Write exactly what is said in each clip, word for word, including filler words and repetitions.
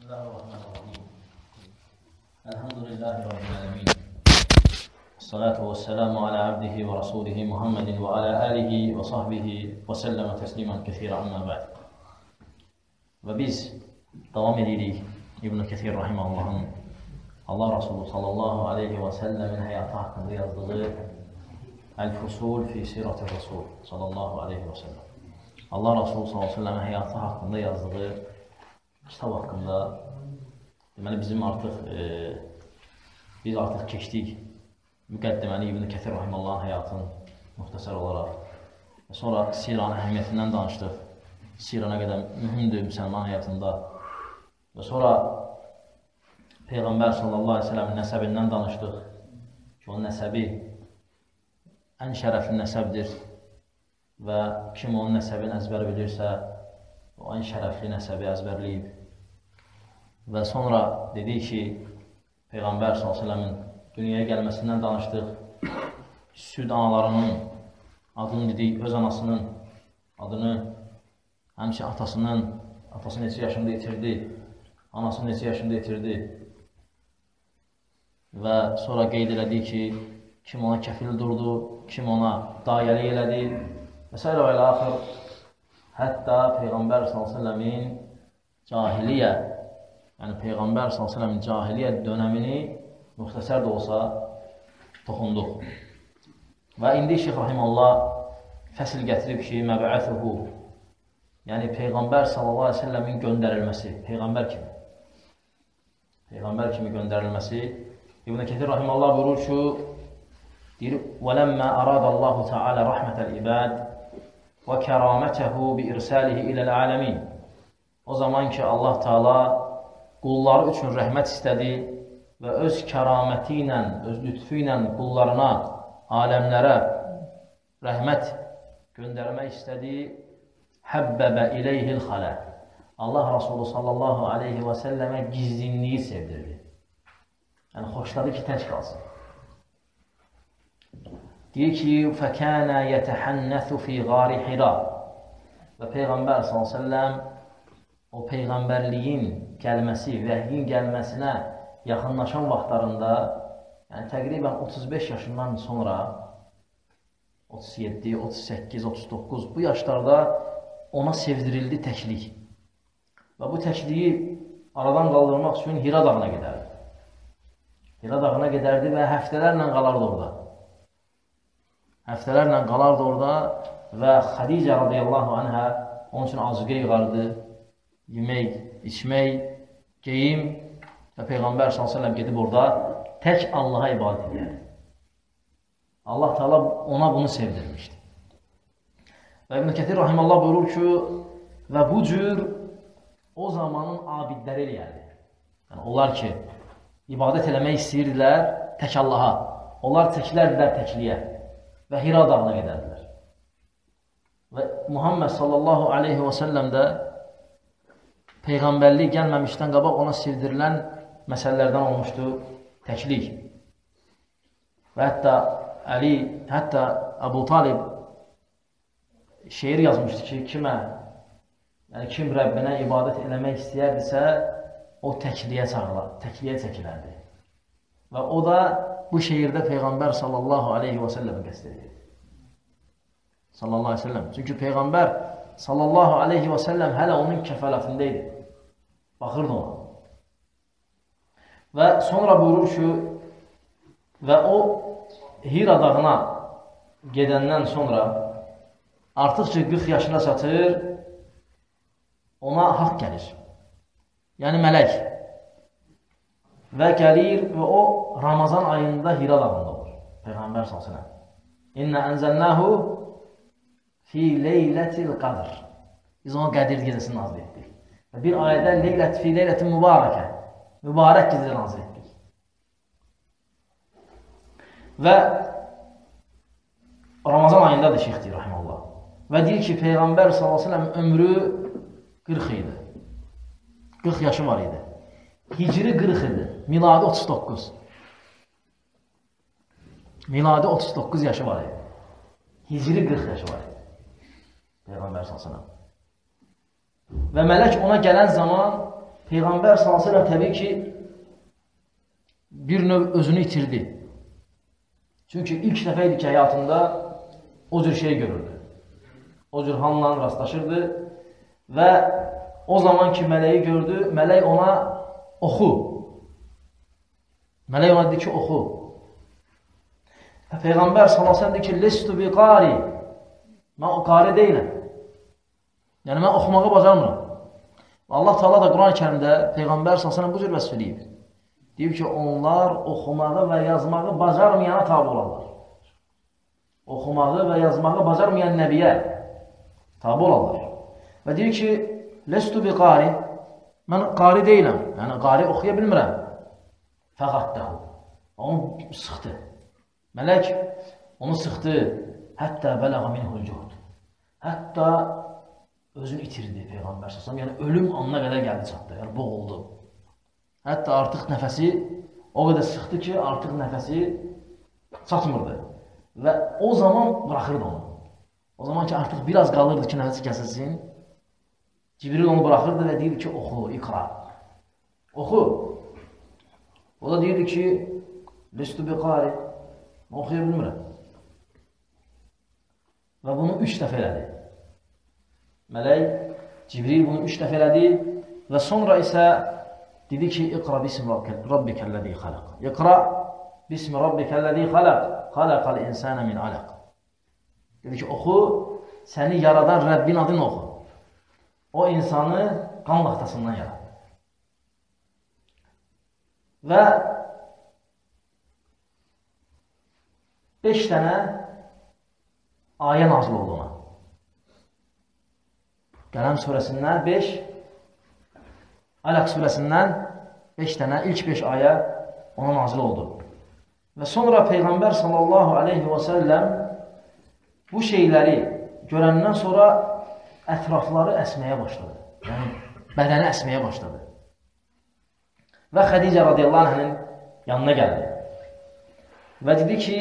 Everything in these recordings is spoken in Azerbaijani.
Bismillahirrahmanirrahim. Elhamdülillahi Rabbil alemin. Salatu ve selamu ala abdihi ve rasulihi Muhammedin ve ala alihi ve sahbihi ve selleme teslimen kethira amma ba'd. Və biz davam edirik İbn-i Kethir Rahimahullah'ın Allah Resulü sallallahu aleyhi və səlləmin həyatı haqqında yazdığı El-Fusul fi Sirati Resul sallallahu aleyhi və səlləm. Allah Resulü sallallahu aleyhi və səlləmin həyatı haqqında yazdığı kitab haqqında deməli bizim artıq e, biz artıq keçdik müqəddiməli İbn-i Kethir Rahimahullah'ın həyatını müxtəsər olaraq və sonra siranın əhəmiyyətindən danışdıq. Sira nə qədər mühümdür müsəlman həyatında və sonra Peyğəmbər sallallahu aleyhi ve sellemin nəsəbindən danışdıq ki, onun nəsəbi ən şərəfli nəsəbdir və kim onun nəsəbini əzbər bilirsə, o ən şərəfli nəsəbi əzbərləyib. Və sonra dedik ki, Peyğəmbər sallallahu aleyhi ve sellemin dünyaya gəlməsindən danışdıq. Süd analarının adını dedik, öz anasının adını, həmçə atasının, atası neçə yaşında itirdi, anası neçə yaşında itirdi. Və sonra qeyd elədik ki, kim ona kəfil durdu, kim ona dayəlik elədi və s. və ilə axır. Hətta Peyğəmbər sallallahu aleyhi ve sellemin cahiliyyə, yəni Peyğəmbər sallallahu aleyhi ve sellemin cahiliyyə dönəmini müxtəsər də olsa toxunduq. Və indi Şeyx Rahimullah fəsil gətirib ki, məbəəthuhu, yəni Peyğəmbər sallallahu aleyhi ve sellemin göndərilməsi, Peyğəmbər kimi, Peyğəmbər kimi göndərilməsi. İbn-i Kethir Rahimullah buyurur ki, deyir, وَلَمَّا أَرَادَ اللّٰهُ تَعَالَى رَحْمَةَ الْعِبَادِ وَكَرَامَتَهُ بِإِرْسَالِهِ إِلَى الْعَالَمِينَ. O zaman ki, Allah Teala qulları üçün rəhmət istədi və öz kəraməti ilə, öz lütfü ilə qullarına, aləmlərə rəhmət göndərmək istədi. Həbbəbə iləyhil xalə. Allah Resulü sallallahu aleyhi və səlləmə gizlinliyi sevdirdi. Yəni, xoşladı ki, tək qalsın. Deyir ki, فَكَانَ يَتَحَنَّثُ فِي غَارِ حِرَى. Və Peyğəmbər sallallahu aleyhi və səlləm o Peyğəmbərliyin gəlməsi, vəhyin gəlməsinə yaxınlaşan vaxtlarında, yəni təqribən otuz beş yaşından sonra, otuz yeddi, otuz səkkiz, otuz doqquz bu yaşlarda ona sevdirildi təklik. Və bu təkliyi aradan qaldırmaq üçün Hira dağına gedərdi. Hira dağına gedərdi və həftələrlə qalardı orada. Həftələrlə qalardı orada və Xədicə radiyallahu anhə onun üçün azıqə yığardı, yemək, içmək, geyim və Peyğəmbər sallallahu aleyhi ve sellem gedib orada tək Allaha ibadət edirdi. Allah Teala ona bunu sevdirmişdi. Və İbn-i Kethir Rahimullah buyurur ki, və bu cür o zamanın abidləri eləyərdi. Yəni, onlar ki, ibadət eləmək istəyirdilər tək Allaha. Onlar çəkilərdilər təkliyə və Hira dağına gedərdilər. Və Muhammed sallallahu aleyhi və səlləm də Peyğəmbərlik gəlməmişdən qabaq ona sevdirilən məsələlərdən olmuşdu təklik. Və hətta Əli, hətta Əbu Talib şeir yazmışdı ki, kimə, yəni kim Rəbbinə ibadət eləmək istəyərdisə, o təkliyə çağılar, təkliyə çəkilərdi. Və o da bu şeirdə Peyğəmbər sallallahu aleyhi və səlləm qəsd edir. Sallallahu aleyhi və səlləm. Çünki Peyğəmbər sallallahu aleyhi və səlləm hələ onun kəfalətində idi. Baxırdı ona. Və sonra buyurur ki, və o Hira dağına gedəndən sonra artıqca qırx yaşına çatır, ona haqq gəlir. Yəni mələk. Və gəlir və o Ramazan ayında Hira dağında olur. Peyğəmbər sallallahu aleyhi ve sellem. İnnə ənzəlnəhu fi leylətil qadr. Biz ona Qədir gecəsini nazil etdik. Və bir ayədə leylət fi leylətin mübarəkə. Mübarək gecədə nazil etdik. Və Ramazan ayındadır Şeyx deyir, rahiməllah. Və deyir ki, Peyğəmbər sallallahu aleyhi ve sellem ömrü qırx idi. qırx yaşı var idi. Hicri qırx idi. Miladi otuz doqquz. Miladi otuz doqquz yaşı var idi. Hicri qırx yaşı var idi. Peyğəmbər sallallahu aleyhi ve sellem. Və mələk ona gələn zaman Peyğəmbər sallallahu əleyhi və səlləm təbii ki, bir növ özünü itirdi. Çünki ilk dəfə idi ki, həyatında o cür şey görürdü. O cür halla rastlaşırdı və o zaman ki, mələyi gördü, mələk ona oxu. Mələk ona dedi ki, oxu. Peyğəmbər sallallahu əleyhi və səlləm dedi ki, lestu bi qari. Mən o qari deyiləm. Yəni, mən oxumağı bacarmıram. Allah Teala da Quran-ı Kərimdə Peyğəmbər sallallahu əleyhi və səlləm bu cür vəsf eləyib. Deyib ki, onlar oxumağı və yazmağı bacarmayana tabi olarlar. Oxumağı və yazmağı bacarmayan nəbiyə tabi olarlar. Və deyir ki, lestu bi qari. Mən qari deyiləm. Yəni, qari oxuya bilmirəm. Fəqaddəhu. Onu sıxdı. Mələk onu sıxdı. Hətta bələğə minhul cuhd. Hətta özünü itirdi Peyğəmbər sallallahu əleyhi və səlləm. Yəni, ölüm anına qədər gəldi çatdı. Yəni, boğuldu. Hətta artıq nəfəsi o qədər sıxdı ki, artıq nəfəsi çatmırdı. Və o zaman bıraxırdı onu. O zaman ki, artıq biraz qalırdı ki, nəfəsi kəsilsin. Cibril onu bıraxırdı və deyirdi ki, oxu, iqra. Oxu. O da deyirdi ki, lestu bi qari. Oxuya bilmirəm. Və bunu üç dəfə elədi. Mələk, Cibril bunu üç dəfə elədi və sonra isə dedi ki, iqra bismi rabbikəlləzi xalaq. İqra bismi rabbikəlləzi xalaq. Xalaqal insana min alaq. Dedi ki, oxu, səni yaradan Rəbbin adını oxu. O insanı qan laxtasından yaradı. Və beş dənə ayə nazil oldu ona. Qələm surəsindən beş, Alaq surəsindən beş dənə, ilk beş ayə ona nazil oldu. Və sonra Peyğəmbər sallallahu aleyhi və səlləm bu şeyləri görəndən sonra ətrafları əsməyə başladı. Yəni, bədəni əsməyə başladı. Və Xədicə radiyallahu anh'ın yanına gəldi. Və dedi ki,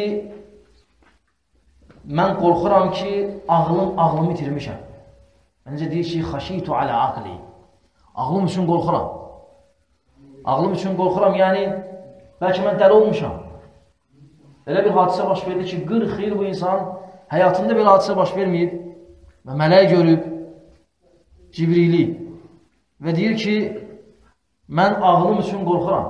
mən qorxuram ki, ağlım, ağlımı itirmişəm. Məncə deyir ki, xaşitu alə aqli. Ağlım üçün qorxuram. Ağlım üçün qorxuram, yəni, bəlkə mən dəli olmuşam. Elə bir hadisə baş verdi ki, qırx il bu insan həyatında bir hadisə baş verməyib və mələk görüb Cibrili və deyir ki, mən ağlım üçün qorxuram.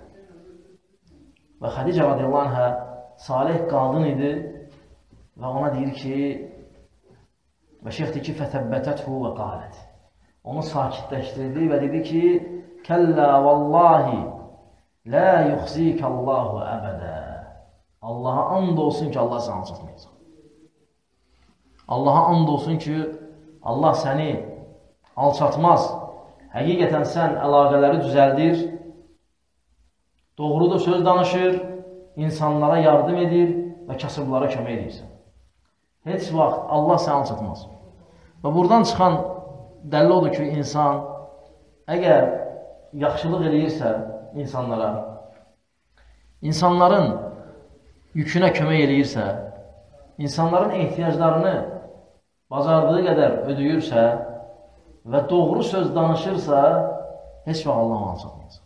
Və Xədicə radiyallahu anhə salih qadın idi və ona deyir ki, və şeyx deyir ki, fətəbbətəthu və qalət. Onu sakitləşdirdi və dedi ki, kəllə vallahi lə yuxzikəllahu əbədə. Allaha and olsun ki, Allah səni alçatmayacaq. Allaha and olsun ki, Allah səni alçatmaz. Həqiqətən sən əlaqələri düzəldir, doğruda söz danışır, insanlara yardım edir və kasıblara kömək edirsən. Heç vaxt Allah səni alçatmaz. Və buradan çıxan dəlil odur ki, insan əgər yaxşılıq eləyirsə insanlara, insanların yükünə kömək eləyirsə, insanların ehtiyaclarını bacardığı qədər ödəyirsə və doğru söz danışırsa, heç vaxt Allah alçatmaz.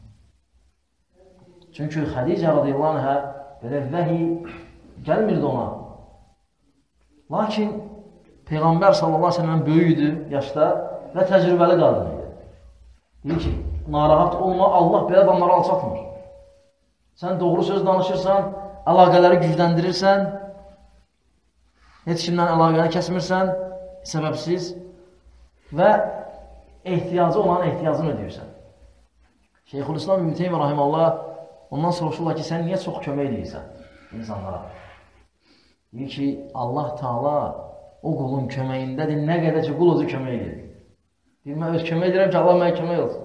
Çünki Xədicə radiyallahu anhə belə vəhi gəlmirdi ona. Lakin Peyğəmbər sallallahu aleyhi ve sellem böyüydü yaşda və təcrübəli qadın idi. Deyir ki, narahat olma, Allah belə adamları alçatmır. Sən doğru söz danışırsan, əlaqələri gücləndirirsən, heç kimdən əlaqəni kəsmirsən, səbəbsiz və ehtiyacı olan ehtiyacını ödəyirsən. Şeyxülislam İbn Teymiyyə rahimehullah ondan soruşurlar ki, sən niyə çox kömək edirsən insanlara? Deyir ki, Allah Taala o qulun köməyindədir, nə qədər ki, qul özü kömək edir. Deyir, mən öz kömək edirəm ki, Allah mənə kömək olsun.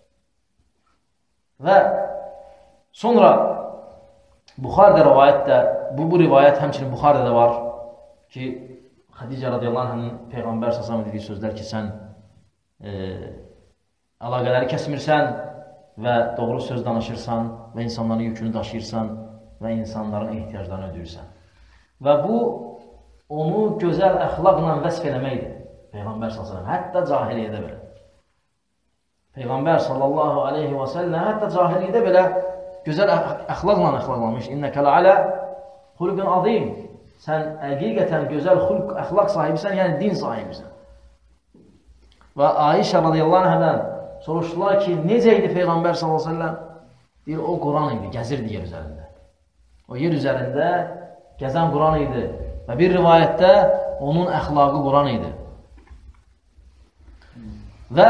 Və sonra Buxarədə rivayətdə, bu, bu rivayət həmçinin Buxarədə var ki, Xədicə radiyallahu anh'ın Peyğəmbər sallallahu dediyi sözlər ki, sən e, əlaqələri kəsmirsən və doğru söz danışırsan və insanların yükünü daşıyırsan və insanların ehtiyaclarını ödəyirsən. Və bu, onu gözəl əxlaqla vəsf eləməkdir Peyğəmbər sallallahu əleyhi və səlləm, hətta cahiliyyədə belə. Peyğəmbər sallallahu aleyhi və səlləm hətta cahillikdə belə gözəl əxlaqla əxlaqlamış. İnnəkə ləalə xulqun azim. Sən həqiqətən gözəl xulq, əxlaq sahibisən, yəni din sahibisən. Və Ayşə radiyallahu anhadan soruşdular ki, necə idi Peyğəmbər sallallahu aleyhi və səlləm? Deyir, o Quran idi, gəzirdi yer üzərində. O yer üzərində gəzən Quran idi. Və bir rivayətdə onun əxlaqı Quran idi. Və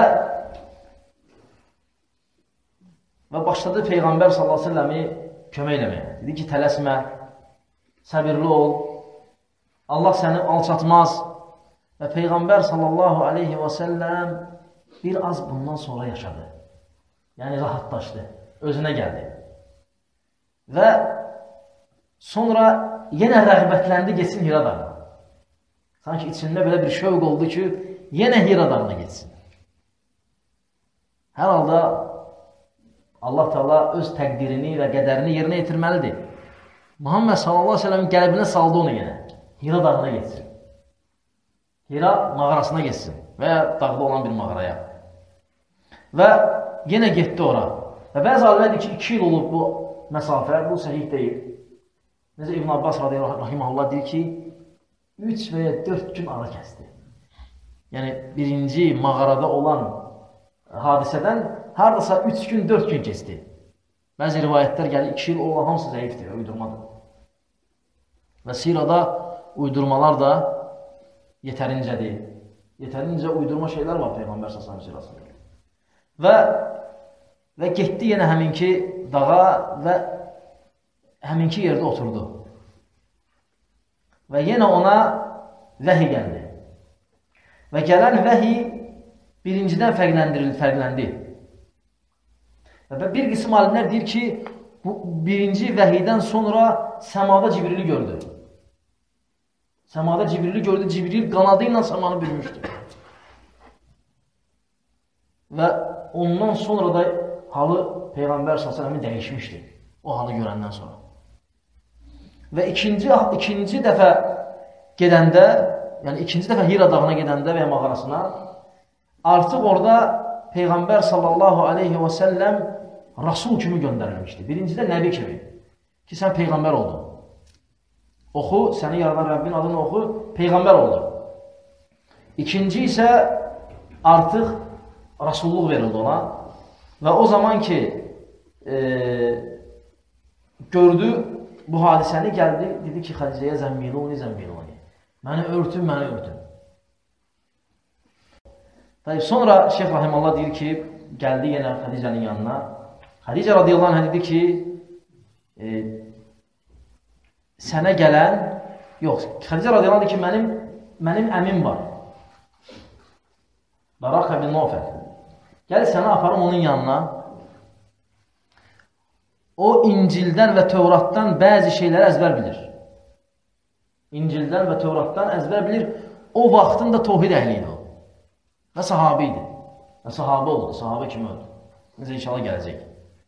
və başladı Peyğəmbər sallallahu əleyhi və səlləmi kömək eləməyə. Dedi ki, tələsmə, səbirli ol, Allah səni alçatmaz. Və Peyğəmbər sallallahu əleyhi və səlləm bir az bundan sonra yaşadı. Yəni, rahatlaşdı, özünə gəldi. Və sonra yenə rəğbətləndi, geçsin Hira dağına. Sanki içində belə bir şövq oldu ki, yenə Hira dağına geçsin. Hər halda Allah Teala öz təqdirini və qədərini yerinə yetirməlidir. Muhammed sallallahu aleyhi ve sellem'in qəlbinə saldı onu yenə. Hira dağına geçsin. Hira mağarasına geçsin və ya dağda olan bir mağaraya. Və yenə getdi ora. Və bəzi alimlərdir ki, iki il olub bu məsafə, bu səhih deyil. Necə İbn Abbas radiyallahu deyir ki, üç və ya dörd gün ara kəsdi. Yəni, birinci mağarada olan hadisədən haradasa üç gün, dörd gün keçdi. Bəzi rivayətlər gəlir, iki il olan hamısı zəifdir, uydurmadır. Və sirada uydurmalar da yetərincədir. Yetərincə uydurma şeylər var Peyğəmbər sallallahu əleyhi və səlləm sirasında. Və, və getdi yenə həminki dağa və həminki yerdə oturdu. Və yenə ona vəhi gəldi. Və gələn vəhi birincidən fərqləndirildi, fərqləndi. Və bir qism alimlər deyir ki, bu birinci vəhidən sonra səmada Cibrili gördü. Səmada Cibrili gördü, Cibril qanadı ilə səmanı bürmüşdü. Və ondan sonra da halı Peyğəmbər sallallahu əleyhi və səlləmin dəyişmişdi. O halı görəndən sonra. Və ikinci, ikinci dəfə gedəndə, yəni ikinci dəfə Hira dağına gedəndə və mağarasına, artıq orada Peyğəmbər sallallahu aleyhi və səlləm Rasul kimi göndərilmişdi. Birincidə Nəbi kimi, ki sən Peyğəmbər oldun. Oxu, səni yaradan Rəbbin adını oxu, Peyğəmbər oldun. İkinci isə artıq Rasulluq verildi ona və o zaman ki e, gördü bu hadisəni, gəldi, dedi ki, Xədicəyə zəmmiluni, zəmmiluni. Məni örtün, məni örtün. Tabii, sonra Şeyx Rahimallah deyir ki, gəldi yenə Xədicənin yanına. Xədicə radiyallahu anh dedi ki, e, sənə gələn, yox, Xədicə radiyallahu anh dedi ki, mənim, mənim əmim var. Barakə bin Nofəl. Gəl səni aparım onun yanına. O, İncildən və Tövratdan bəzi şeyləri əzbər bilir. İncildən və Tövratdan əzbər bilir. O vaxtın da tohid əhliydi o. Və sahabi idi. Və sahabə oldu. Sahabə kimi öldü. Necə inşallah gələcək.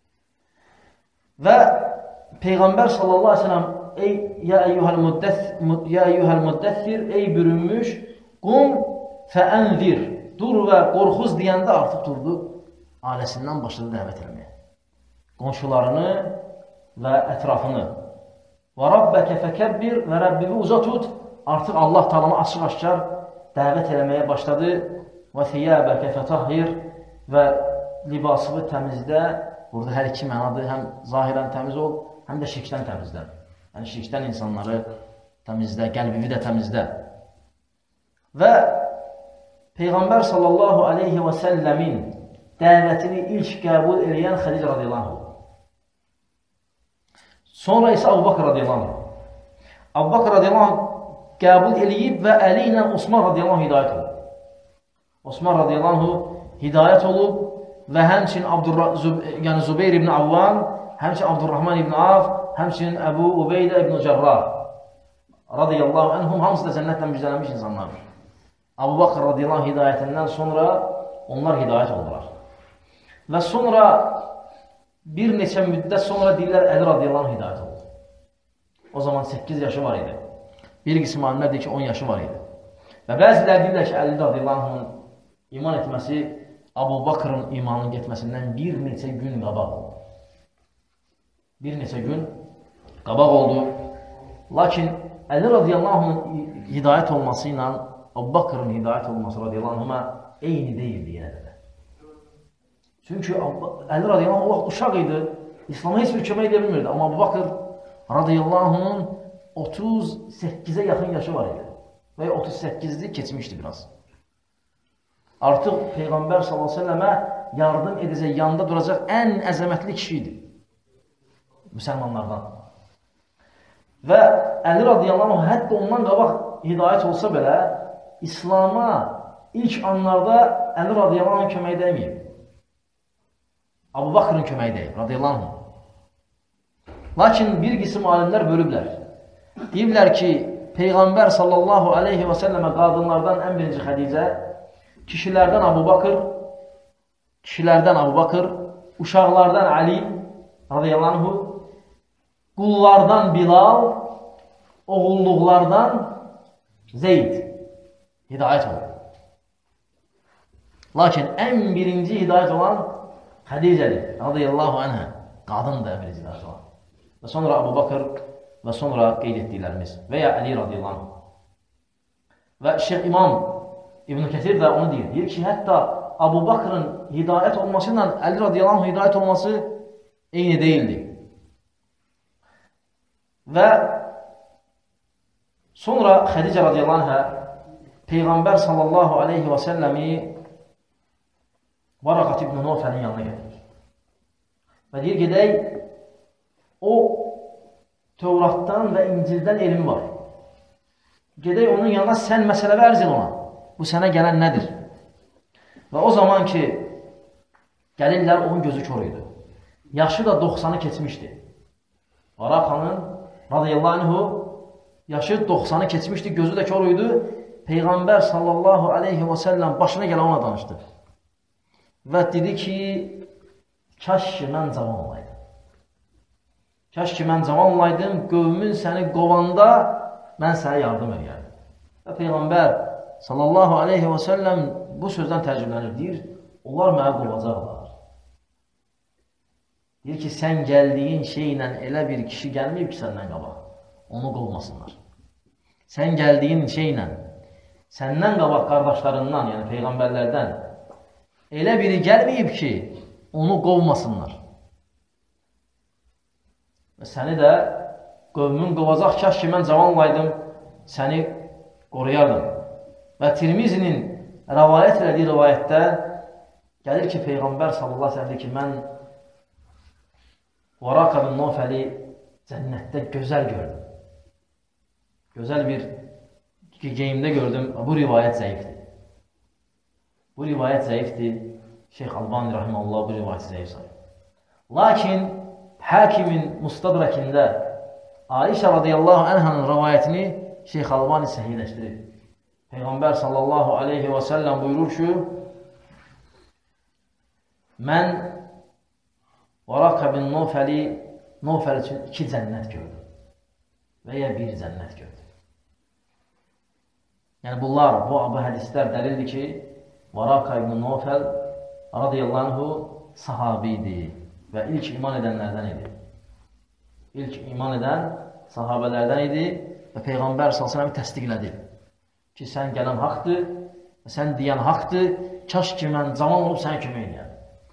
Və Peyğəmbər sallallahu aleyhi ve sellem ey ya eyyuhəl müddəthir, ey bürünmüş, qum fəənzir, dur və qorxuz deyəndə artıq durdu, ailəsindən başladı dəvət eləməyə. Qonşularını və ətrafını. Və Rabbəkə fəkəbbir və Rəbbivi uza tut, artıq Allah talanı açıq-aşkar dəvət eləməyə başladı. Və thiyəbəkə fətahhir və libasını təmizlə. Burada hər iki mənadır, həm zahirən təmiz ol, həm də şirkdən təmizlə. Yəni şirkdən insanları təmizlə, qəlbivi də təmizlə. Və Peyğəmbər sallallahu aleyhi və səlləmin dəvətini ilk qəbul eləyən Xədicə radiyallahu anh. Sonra isə Əbu Bakr radiyallahu anh. Əbu Bakr radiyallahu anh qəbul eləyib və əli ilə Osman radiyallahu anh hidayət olub. Osman radiyallahu anh hidayət olub və həmçinin yəni Zübeyir ibn Avvam, həmçinin Abdurrahman ibn Af, həmçinin Əbu Ubeydə ibn Cərrah radiyallahu anhum, hamısı da cənnətlə müjdələnmiş insanlardır. Əbu Bakr radiyallahu anh hidayətindən sonra onlar hidayət oldular. Və sonra bir neçə müddət sonra deyirlər Əli radiyallahu anh hidayət oldu. O zaman səkkiz yaşı var idi. Bir qism alimlər deyir ki, on yaşı var idi. Və bəzilər deyirlər ki, Əli radiyallahu anh iman etməsi Abu Bakrın imanın getməsindən bir neçə gün qabaq oldu. Bir neçə gün qabaq oldu. Lakin Əli radiyallahu anh'ın hidayət olması ilə Abu Bakrın hidayət olması radiyallahu anh'a eyni deyildi yenə də. Çünki Əli radiyallahu anh o vaxt uşaq idi, İslam'a heç bir kömək edə bilmirdi. Amma Abu Bakr radiyallahu anh'ın otuz səkkizə yaxın yaşı var idi. Və otuz səkkizi keçmişdi biraz. Artıq Peyğəmbər sallallahu əleyhi və səlləmə yardım edəcək, yanında duracaq ən əzəmətli kişi idi müsəlmanlardan. Və Əli radiyallahu anh hətta ondan qabaq hidayət olsa belə, İslam'a ilk anlarda Əli radiyallahu anh kömək edəməyib. Abu Bakrın kömək edəyib, radiyallahu anh. Lakin bir qism alimlər bölüblər. Deyiblər ki, Peyğəmbər sallallahu aleyhi və səlləmə qadınlardan ən birinci Xədicə, kişilərdən Abu Bakr, kişilərdən Abu Bakr, uşaqlardan Ali radiyallahu anh, qullardan Bilal, oğulluqlardan Zeyd hidayət olur. Lakin ən birinci hidayət olan Xədicədir radiyallahu anhə, qadın da birinci hidayət olan. Və sonra Abu Bakr və sonra qeyd etdiklərimiz və ya Əli radiyallahu anh. Və Şeyh İmam İbn Kəsir də onu deyir. Deyir ki, hətta Abu Bakrın hidayət olması ilə Əli radiyallahu anh hidayət olması eyni deyildi. Və sonra Xədicə radiyallahu anhə Peyğəmbər sallallahu aleyhi və səlləmi Varaqat ibn Nufəlin yanına gətirir. Və deyir, gedək, o Tövratdan və İncildən elmi var. Gedək onun yanına, sən məsələvi ərz et ona. Bu sənə gələn nədir? Və o zaman ki, gəlirlər, onun gözü kör idi. Yaşı da doxsanı keçmişdi. Varaqanın radiyallahu anhu yaşı doxsanı keçmişdi, gözü də kör idi. Peyğəmbər sallallahu aleyhi və səlləm başına gələn ona danışdı. Və dedi ki, kaş ki mən cavan olaydım. Kaş ki mən cavan olaydım, qövmün səni qovanda mən sənə yardım edərdim. Və Peyğəmbər sallallahu aleyhi və səlləm bu sözdən tərcümələnir, deyir, onlar mənə qovacaqlar. Deyir ki, sən gəldiyin şeylə elə bir kişi gəlməyib ki, səndən qabaq, onu qovmasınlar. Sən gəldiyin şeylə, səndən qabaq qardaşlarından, yəni Peyğəmbərlərdən elə biri gəlməyib ki, onu qovmasınlar. Və səni də qövmün qovacaq, kaş ki mən cavan olaydım, səni qoruyardım. Və Tirmizinin rəvayət elədiyi rəvayətdə gəlir ki, Peyğəmbər sallallahu aleyhi ve sellem ki, mən Varaq ibn Nufəli cənnətdə gözəl gördüm. Gözəl bir geyimdə gördüm. Bu rivayət zəifdir. Bu rivayət zəifdir. Şeyx Albani rahimehullah bu rivayəti zəif sayır. Lakin Hakimin Mustadrakində Ayşə radiyallahu anhanın rivayətini Şeyx Albani səhihləşdirir. Peyğəmbər sallallahu aleyhi və səlləm buyurur ki, mən Varaq ibn Nufəli Nufəl üçün iki cənnət gördüm və ya bir cənnət gördüm. Yəni bunlar, bu, bu hədislər dəlildir ki, Varaq ibn Nufəl radiyallahu anhu sahabi idi və ilk iman edənlərdən idi. İlk iman edən sahabələrdən idi və Peyğəmbər sallallahu əleyhi və səlləm təsdiqlədi ki, sən gələn haqdır və sən deyən haqdır, kaş ki mən cavan olub sənə kömək edəyəm.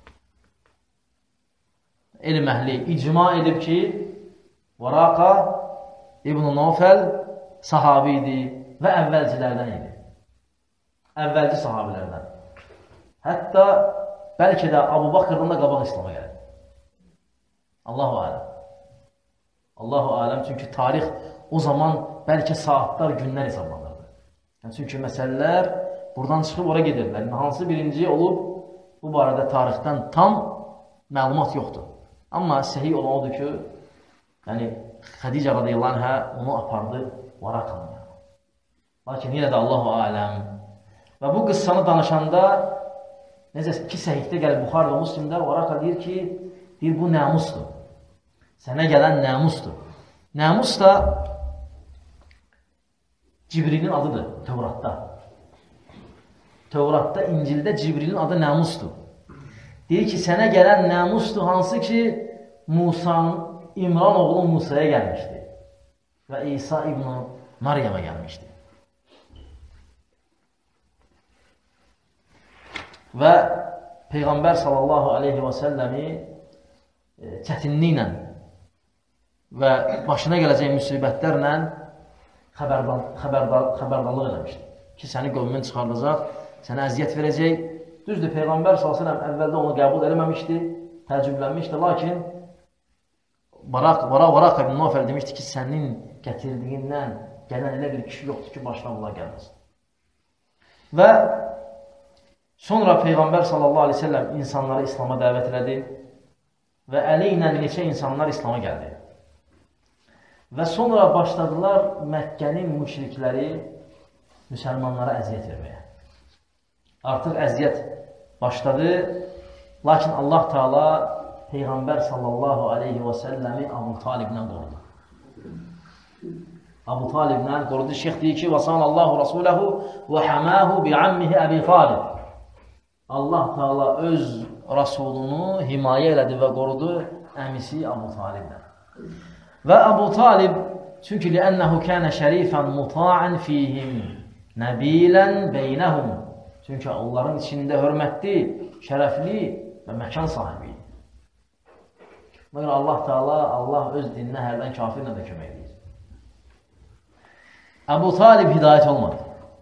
Elm əhli icma edib ki, Varaqa ibn Nufəl sahabi idi və əvvəlcilərdən idi. Əvvəlci sahabilərdən. Hətta bəlkə də Abu Bakrdan da qabaq İslam'a gəlir. Allahu aləm. Allahu aləm, çünki tarix o zaman bəlkə saatlar, günlər hesablanırdı. Yəni, çünki məsələlər buradan çıxıb oraya gedirlər. Hansı birinci olub, bu barədə tarixdən tam məlumat yoxdur. Amma səhih olan odur ki, yəni Xədicə radiyallahu anhə onu apardı Varaqan'a. Lakin yenə də Allahu aləm. Və bu qıssanı danışanda, necə ki səhihdə gəlir Buxarı və Müslimdə, Varaqa deyir ki, deyir, bu nəmusdur. Sənə gələn nəmusdur. Nəmus da Cibrilin adıdır Tevratda. Tövratda, İncildə Cibrilin adı Nəmusdur. Deyir ki, sənə gələn Nəmusdur, hansı ki, Musanın, İmran oğlu Musaya gəlmişdi və İsa İbn-i Maryama gəlmişdi. Və Peyğəmbər sallallahu aleyhi və səlləmi çətinliklə və başına gələcək müsibətlərlə xəbərdar, xəbərdar, xəbərdarlıq eləmişdi ki, səni qövmün çıxardacaq, sənə əziyyət verəcək. Düzdür, Peyğəmbər sallallahu aleyhi və səlləm əvvəldə onu qəbul eləməmişdi, təəccüblənmişdi, lakin Varaq, Varaq, Varaq ibn Nofel demişdi ki, sənin gətirdiyindən gələn elə bir kişi yoxdur ki, başına bunlar gəlməsin. Və sonra Peyğəmbər sallallahu aleyhi ve sellem insanları İslam'a dəvət elədi və əli ilə neçə insanlar İslam'a gəldi. Və sonra başladılar Məkkənin müşrikləri müsəlmanlara əziyyət verməyə. Artıq əziyyət başladı, lakin Allah Teala Peyğəmbər sallallahu aleyhi və səlləmi Abu Taliblə qorudu. Abu Taliblə qorudu. Şeyx deyir ki, وَصَانَ اللّٰهُ رَسُولَهُ وَحَمَاهُ بِعَمِّهِ أَبِي طَالِبٍ. Allah Teala öz Rasulunu himayə elədi və qorudu əmisi Abu Taliblə. Və Abu Talib, çünki لِأَنَّهُ كَانَ شَرِيفًا مُطَاعًا فِيهِمْ نَبِيلًا بَيْنَهُمْ. Çünki onların içində hörmətli, şərəfli və məkan sahibi. Məgər Allah Teala, Allah öz dininə hərdən kafirlə də kömək edir. Abu Talib hidayət olmadı.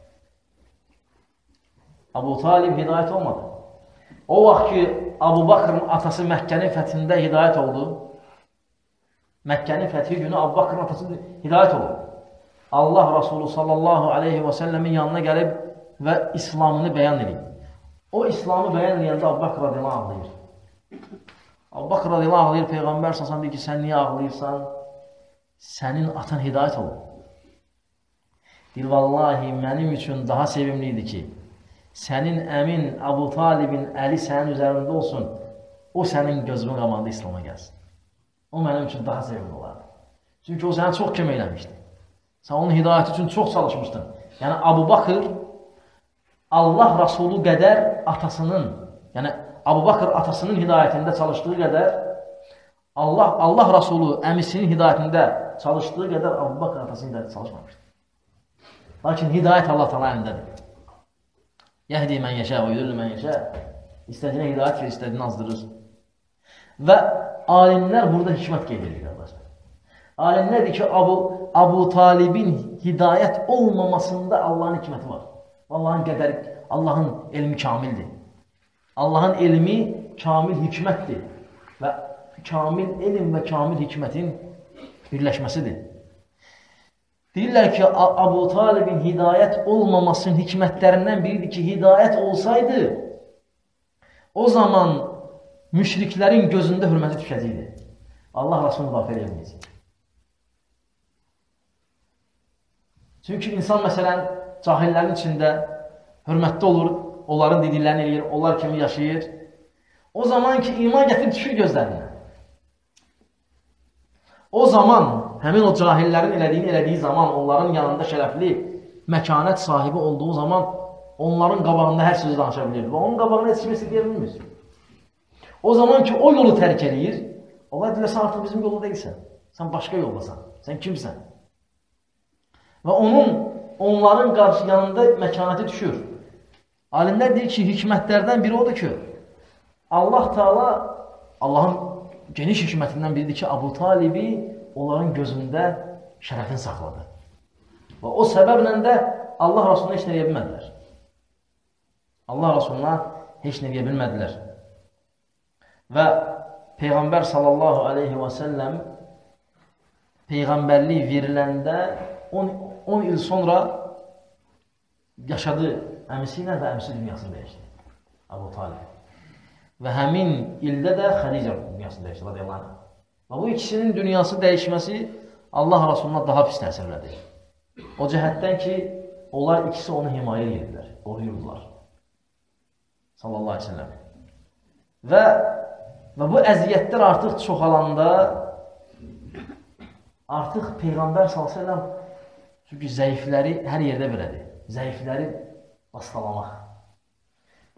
Abu Talib hidayət olmadı. O vaxt ki, Abu Bakrın atası Məkkənin fəthində hidayət oldu. Məkkənin fəthi günü Abu Bakrın atası hidayət oldu. Allah Rasulü sallallahu aleyhi və səlləmin yanına gəlib və İslamını bəyan edib. O İslamı bəyan edəndə Abu Bakr radiyallahu ağlayır. Abu Bakr radiyallahu ağlayır, Peyğəmbər sallallahu deyir ki, sən niyə ağlayırsan? Sənin atan hidayət oldu. Deyir, vallahi mənim üçün daha sevimliydi ki, sənin əmin Abu Talibin əli sənin üzərində olsun, o sənin gözünün qabağında İslam'a gəlsin. O mənim üçün daha sevimli olardı. Çünki o sənə çox kömək eləmişdi. Sən onun hidayəti üçün çox çalışmışdın. Yəni Abu Bakr Allah Rasulü qədər atasının, yəni Abu Bakr atasının hidayətində çalışdığı qədər, Allah, Allah Rasulü əmisinin hidayətində çalışdığı qədər Abu Bakr atasının hidayətində çalışmamışdı. Lakin hidayət Allah Teala əlindədir. Yəhdi mən yeşə və yudurlu mən yeşə. İstədiyinə hidayət verir, istədiyini azdırır. Və alimlər burada hikmət qeyd edir, qardaşlar. Alimlər deyir ki, Abu, Abu Talibin hidayət olmamasında Allahın hikməti var. Allahın qədəri, Allahın elmi kamildir. Allahın elmi kamil hikmətdir. Və kamil elm və kamil hikmətin birləşməsidir. Deyirlər ki, Abu Talibin hidayət olmamasının hikmətlərindən biridir ki, hidayət olsaydı, o zaman müşriklərin gözündə hürməti düşəcəkdir. Allah Rasulunu müdafiə edilməyəcək. Çünki insan, məsələn, cahillərin içində hörmətli olur, onların dediklərini eləyir, onlar kimi yaşayır. O zaman ki, iman gətirib düşür gözlərinə. O zaman, həmin o cahillərin elədiyini elədiyi zaman, onların yanında şərəfli məkanət sahibi olduğu zaman, onların qabağında hər sözü danışa bilir və onun qabağında heç kimisi deyə bilmir. O zaman ki, o yolu tərk eləyir, onlar deyirlər, sən artıq bizim yolda deyilsən, sən başqa yoldasan, sən kimsən? Və onun, onların qarşı yanında məkanəti düşür. Alimlər deyir ki, hikmətlərdən biri odur ki, Allah Teala, Allahın geniş hikmətindən biridir ki, Abu Talibi onların gözündə şərəfini saxladı. Və o səbəblə də Allah Rasuluna heç nə edə bilmədilər. Allah Rasuluna heç nə edə bilmədilər. Və Peyğəmbər sallallahu aleyhi və səlləm Peyğəmbərlik veriləndə on il sonra yaşadı əmisi ilə və əmisi dünyasını dəyişdi. Abu Talib. Və həmin ildə də Xədicə dünyasını dəyişdi, radiyallahu anh. Və bu ikisinin dünyası dəyişməsi Allah Rasuluna daha pis təsir elədi. O cəhətdən ki, onlar ikisi onu himayə edirlər, qoruyurdular. Sallallahu aleyhi ve sellem. Və, və bu əziyyətlər artıq çoxalanda, artıq Peyğəmbər sallallahu aleyhi ve sellem çünki zəifləri hər yerdə belədir. Zəifləri bastalamaq.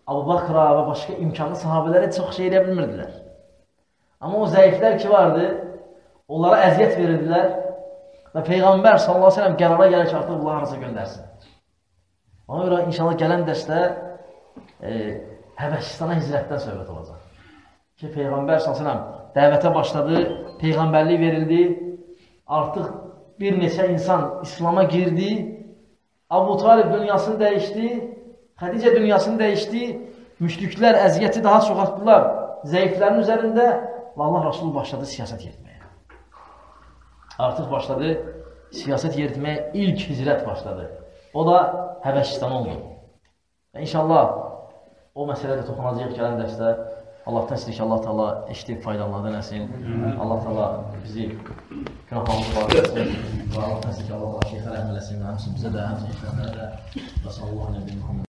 Abu Bakra və başqa imkanlı sahabələrə çox şey edə bilmirdilər. Amma o zəiflər ki vardı, onlara əziyyət verirdilər və Peyğəmbər sallallahu əleyhi və səlləm qərara gəlir ki, artıq bunları harasa göndərsin. Ona görə inşallah gələn dərsdə e, Həbəşistana hicrətdən söhbət olacaq. Ki, Peyğəmbər sallallahu əleyhi və səlləm dəvətə başladı, Peyğəmbərlik verildi, artıq bir neçə insan İslam'a girdi, Abu Talib dünyasını dəyişdi, Xədicə dünyasını dəyişdi, müşriklər əziyyəti daha çox artdılar zəiflərin üzərində və Allah Rasulü başladı siyasət yeritməyə. Artıq başladı siyasət yeritməyə, ilk hicrət başladı. O da Həbəşistan oldu. Və inşallah o məsələdə toxunacaq gələn dərsdə Allahdan istəyir ki, Allah Taala eşidib faydalarından eləsin. Allah Taala bizi günahlarımızı bağışlasın. Və Allahdan istəyir ki, Allah Taala şeyxə rəhmət eləsin. Həmçinin bizə də, həmçinin şeyxlərə də. Və sallallahu əleyhi və səlləm.